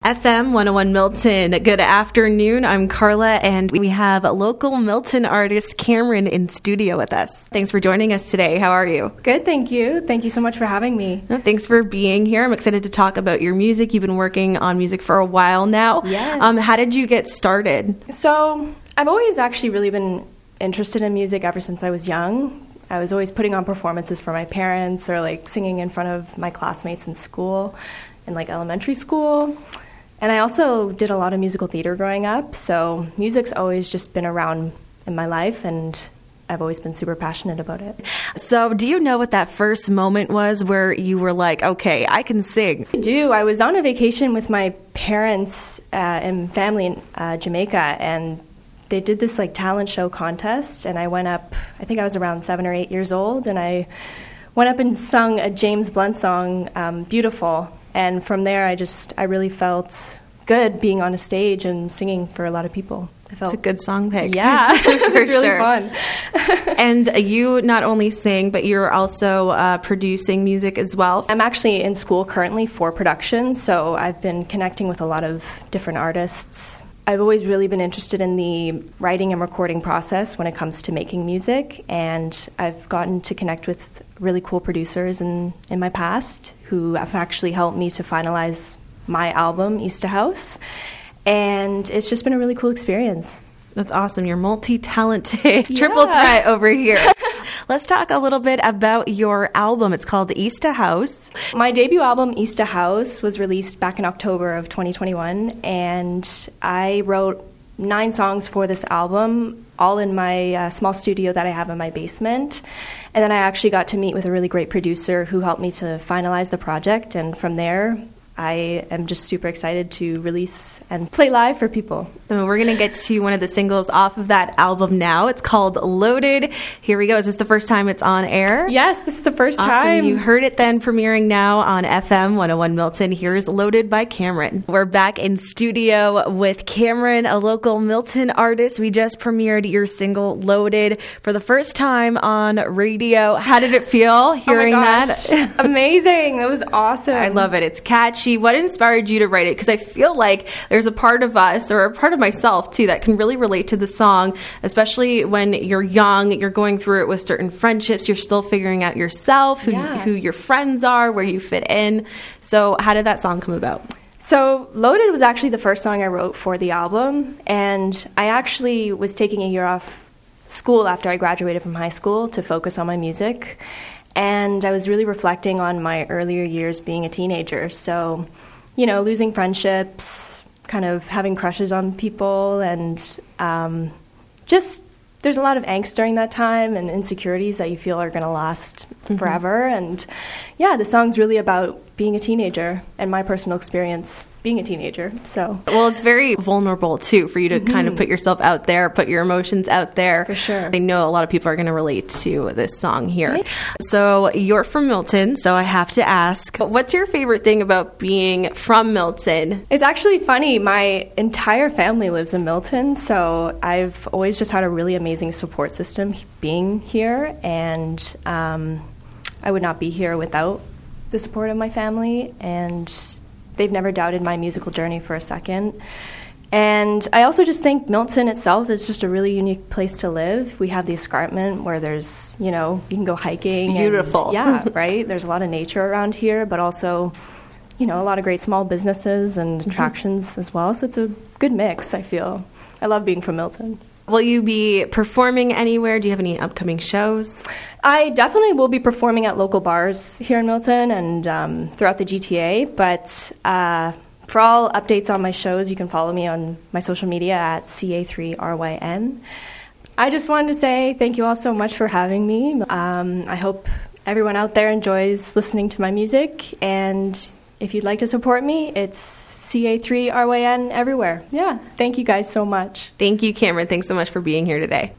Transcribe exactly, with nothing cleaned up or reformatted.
F M one oh one Milton. Good afternoon. I'm Carla, and we have local Milton artist Cameron in studio with us. Thanks for joining us today. How are you? Good, thank you. Thank you so much for having me. Thanks for being here. I'm excited to talk about your music. You've been working on music for a while now. Yes. Um, how did you get started? So I've always actually really been interested in music ever since I was young. I was always putting on performances for my parents or like singing in front of my classmates in school, in like elementary school. And I also did a lot of musical theater growing up, so music's always just been around in my life, and I've always been super passionate about it. So do you know what that first moment was where you were like, okay, I can sing? I do. I was on a vacation with my parents uh, and family in uh, Jamaica, and they did this like talent show contest, and I went up, I think I was around seven or eight years old, and I went up and sung a James Blunt song, um, Beautiful. And from there, I just, I really felt good being on a stage and singing for a lot of people. I felt, it's a good song pick. Yeah, it was really sure. fun. And you not only sing, but you're also uh, producing music as well. I'm actually in school currently for production, so I've been connecting with a lot of different artists. I've always really been interested in the writing and recording process when it comes to making music, and I've gotten to connect with really cool producers in, in my past who have actually helped me to finalize my album, East House, and it's just been a really cool experience. That's awesome. You're multi-talented. Yeah. Triple threat over here. Let's talk a little bit about your album. It's called East House. My debut album, East House, was released back in October of twenty twenty-one, and I wrote nine songs for this album, all in my uh, small studio that I have in my basement. And then I actually got to meet with a really great producer who helped me to finalize the project, and from there, I am just super excited to release and play live for people. So we're going to get to one of the singles off of that album now. It's called Loaded. Here we go. Is this the first time it's on air? Yes, this is the first awesome. time. You heard it then, premiering now on F M one oh one Milton. Here's Loaded by Cameron. We're back in studio with Cameron, a local Milton artist. We just premiered your single Loaded for the first time on radio. How did it feel hearing oh my gosh. that? Amazing. That was awesome. I love it. It's catchy. What inspired you to write it? Because I feel like there's a part of us, or a part of myself too, that can really relate to the song, especially when you're young, you're going through it with certain friendships, you're still figuring out yourself, who, yeah. who your friends are, where you fit in. So how did that song come about? So Loaded was actually the first song I wrote for the album, and I actually was taking a year off school after I graduated from high school to focus on my music. And I was really reflecting on my earlier years being a teenager. So, you know, losing friendships, kind of having crushes on people, and um, just there's a lot of angst during that time and insecurities that you feel are going to last mm-hmm. forever. And yeah, the song's really about being a teenager and my personal experience being a teenager. So, well, it's very vulnerable too for you to mm-hmm. kind of put yourself out there, put your emotions out there. For sure. I know a lot of people are going to relate to this song here. Right. So you're from Milton, so I have to ask, what's your favorite thing about being from Milton? It's actually funny. My entire family lives in Milton, so I've always just had a really amazing support system being here, and um, I would not be here without the support of my family, and they've never doubted my musical journey for a second. And I also just think Milton itself is just a really unique place to live. We have the escarpment where there's, you know, you can go hiking. It's beautiful. And, yeah, right? There's a lot of nature around here, but also, you know, a lot of great small businesses and attractions mm-hmm. as well. So it's a good mix, I feel. I love being from Milton. Will you be performing anywhere? Do you have any upcoming shows? I definitely will be performing at local bars here in Milton and um, throughout the G T A, but uh, for all updates on my shows, you can follow me on my social media at C A three R Y N. I just wanted to say thank you all so much for having me. Um, I hope everyone out there enjoys listening to my music, and if you'd like to support me, it's C A three R Y N everywhere. Yeah, thank you guys so much. Thank you, Cameron. Thanks so much for being here today.